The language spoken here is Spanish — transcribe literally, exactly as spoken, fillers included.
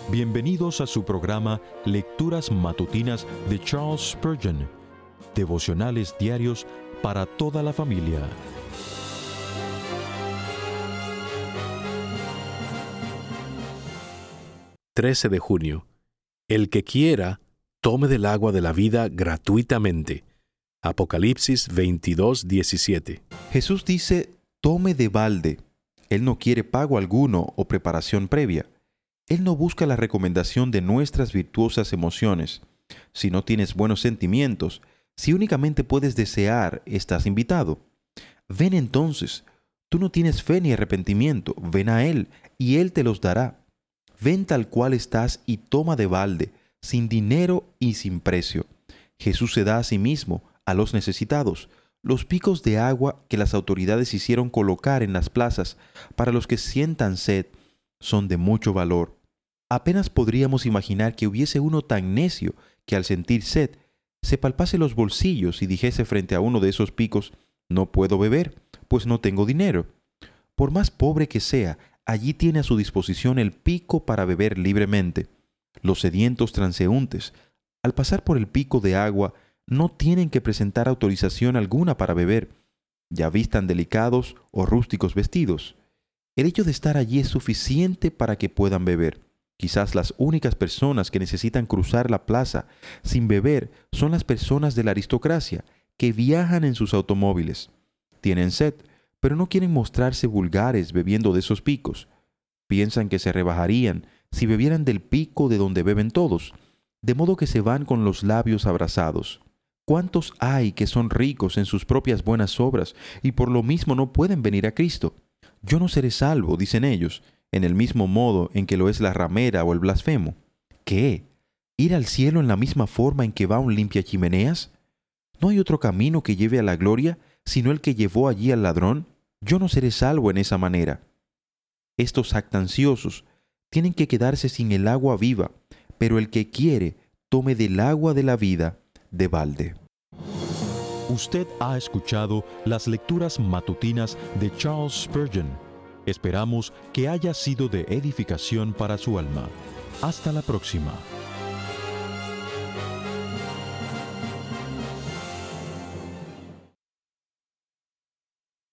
Bienvenidos a su programa Lecturas Matutinas de Charles Spurgeon, devocionales diarios para toda la familia. trece de junio. El que quiera, tome del agua de la vida gratuitamente. Apocalipsis veintidós, diecisiete. Jesús dice, tome de balde. Él no quiere pago alguno o preparación previa. Él no busca la recomendación de nuestras virtuosas emociones. Si no tienes buenos sentimientos, si únicamente puedes desear, estás invitado. Ven entonces. Tú no tienes fe ni arrepentimiento. Ven a Él, y Él te los dará. Ven tal cual estás y toma de balde, sin dinero y sin precio. Jesús se da a sí mismo a los necesitados. Los picos de agua que las autoridades hicieron colocar en las plazas para los que sientan sed son de mucho valor. Apenas podríamos imaginar que hubiese uno tan necio que al sentir sed se palpase los bolsillos y dijese frente a uno de esos picos, no puedo beber, pues no tengo dinero. Por más pobre que sea, allí tiene a su disposición el pico para beber libremente. Los sedientos transeúntes, al pasar por el pico de agua, no tienen que presentar autorización alguna para beber, ya vistan delicados o rústicos vestidos. El hecho de estar allí es suficiente para que puedan beber. Quizás las únicas personas que necesitan cruzar la plaza sin beber son las personas de la aristocracia, que viajan en sus automóviles. Tienen sed, pero no quieren mostrarse vulgares bebiendo de esos picos. Piensan que se rebajarían si bebieran del pico de donde beben todos, de modo que se van con los labios abrasados. ¿Cuántos hay que son ricos en sus propias buenas obras y por lo mismo no pueden venir a Cristo? Yo no seré salvo, dicen ellos, en el mismo modo en que lo es la ramera o el blasfemo. ¿Qué? ¿Ir al cielo en la misma forma en que va un limpiachimeneas? ¿No hay otro camino que lleve a la gloria, sino el que llevó allí al ladrón? Yo no seré salvo en esa manera. Estos jactanciosos tienen que quedarse sin el agua viva, pero el que quiere, tome del agua de la vida de balde. Usted ha escuchado las lecturas matutinas de Charles Spurgeon. Esperamos que haya sido de edificación para su alma. Hasta la próxima.